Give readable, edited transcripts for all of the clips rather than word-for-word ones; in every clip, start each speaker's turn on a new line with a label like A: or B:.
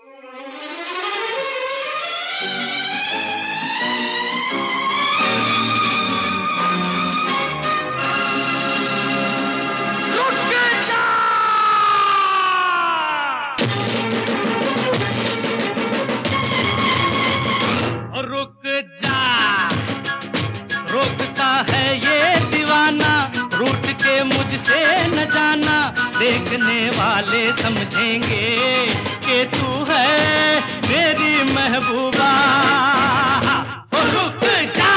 A: रुक जा, रोकता है ये दीवाना, रूठ के मुझसे न जाना, देखने वाले समझेंगे कि तू है मेरी महबूबा। रुक जा,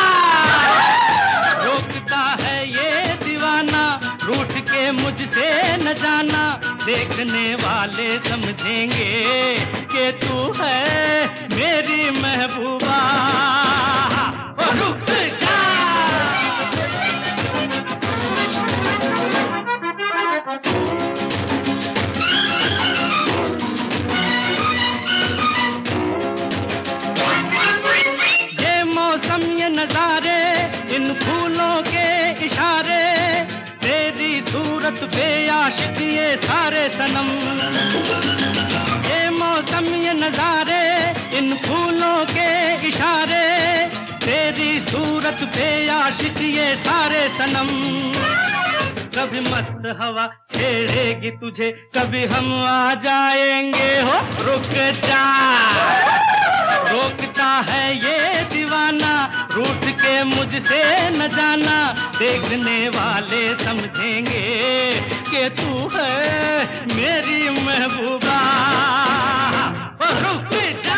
A: रोकता है ये दीवाना, रूठ के मुझसे न जाना, देखने वाले समझेंगे कि तू है मेरी महबूबा। रुक जा, ये मौसम ये नजारे, इन फूलों के इशारे, तेरी सूरत पे आशिक ये सारे सनम। ये मौसम ये नजारे, इन फूलों के इशारे, तेरी सूरत पे आशिक ये सारे सनम। कभी मस्त हवा छेड़ेगी तुझे, कभी हम आ जाएंगे हो। रुक जा, रोकता है ये दीवाना, रूठ के मुझसे न जाना, देखने वाले समझेंगे कि तू है मेरी महबूबा। रुक जा,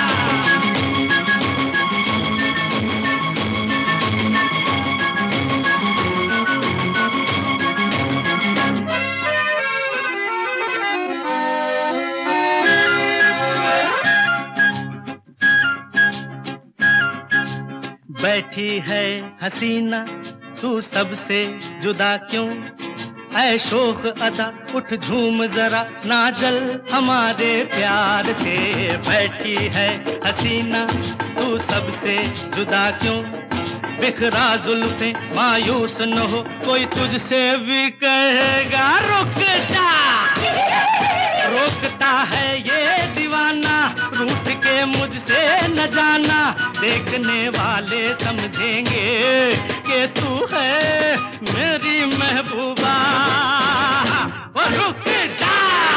A: बैठी है हसीना तू सबसे जुदा क्यों, ऐ शोख अदा उठ झूम जरा ना जल हमारे प्यार से। बैठी है हसीना तू सबसे जुदा क्यों, बिखरा जुल्फे मायूस न हो, कोई तुझसे भी कहेगा। रुक जा, रोकता है ये दीवाना, रूठ के मुझसे न जाना, देखने वाले समझेंगे कि तू है मेरी महबूबा। रुक जा,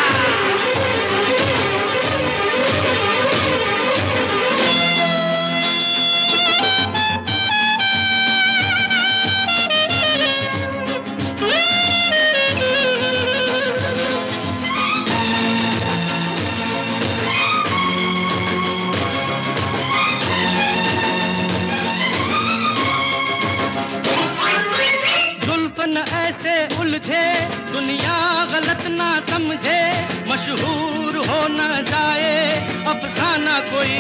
A: ऐसे उलझे दुनिया गलत ना समझे, मशहूर हो न जाए अफसाना कोई।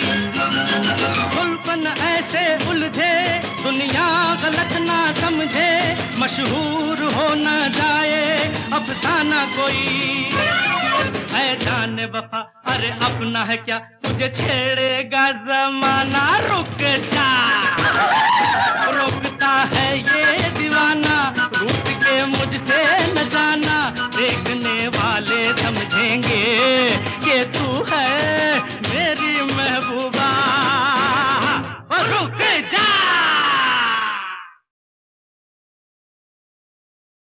A: गुलपन ऐसे उलझे दुनिया गलत ना समझे, मशहूर हो न जाए अफसाना कोई। ऐ जाने वफा अरे अपना है क्या, तुझे छेड़ेगा जमाना। रुक जा, रोकता है ये दीवाना, रूठ के मुझसे